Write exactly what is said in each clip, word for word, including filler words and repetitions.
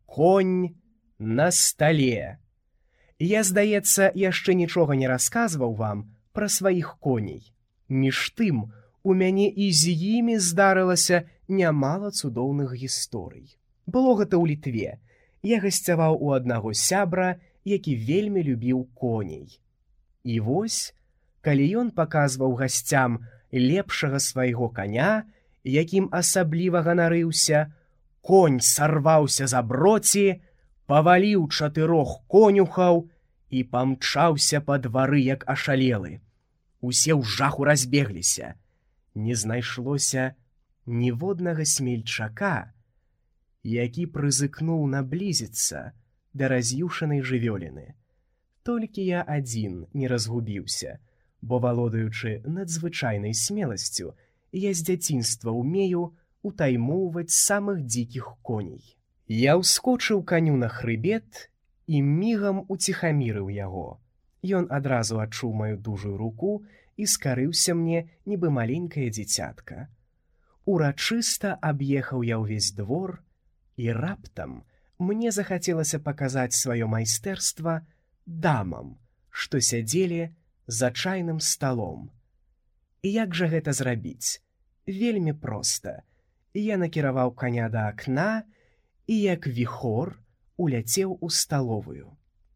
Конь на стале. Я, здаецца, яшчэ нічога не расказваў вам пра сваіх коней. Між тым, у мяне і з імі здарылася нямала цудоўных гісторый. Было гэта ў Літве. Я гасцяваў у аднаго сябра, які вельмі любіў коней. І вось, калі ён паказваў гасцям лепшага свайго коня, якім асабліва ганарыўся, конь сарваўся з аброці, паваліў чатырох конюхаў і памчаўся па двары, як ашалелы. Усе ў жаху разбегліся. Не знайшлося ніводнага смельчака, які прызыкнуў наблізіцца да раз'юшанай жывёліны. Толькі я адзін не разгубіўся, бо, валодаючы надзвычайнай смеласцю, я з дзяцінства ўмею утаймоўваць самых дзікіх коней. Я ўскочыў каню на хрыбет і мігам уціхамірыў яго. Ён адразу адчуў маю дужую руку і скарыўся мне, нібы маленькае дзіцятка. Урачыста аб'ехаў я ўвесь двор, і раптам мне захацелася паказаць сваё майстэрства дамам, што сядзелі за чайным сталом. І як жа гэта зрабіць? Вельмі проста. Я накіраваў каня да акна і, як віхор, уляцеў у сталовую.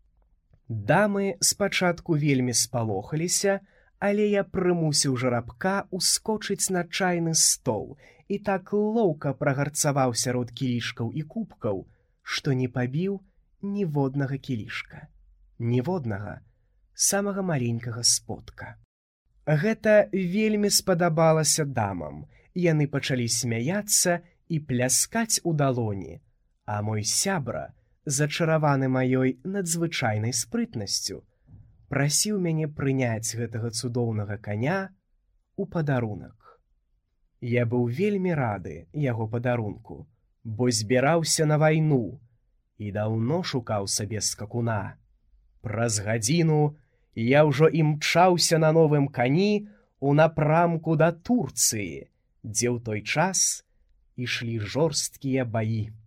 Дамы спачатку вельмі спалохаліся, але я прымусіў жарабка ускочыць на чайны стол і так лоўка прагарцаваў сярод кілішкаў і кубкаў, што не пабіў ніводнага кілішка, ніводнага самага маленькага сподка. Гэта вельмі спадабалася дамам. Яны пачалі смяяцца і пляскаць у далоні, а мой сябра, зачараваны маёй надзвычайнай спрытнасцю, прасіў мяне прыняць гэтага цудоўнага коня у падарунак. Я быў вельмі рады яго падарунку, бо збіраўся на вайну і даўно шукаў сабе скакуна. Праз гадзіну я ўжо імчаўся на новым кані у напрамку да Турцыі, дзе ў той час ішлі жорсткія баі.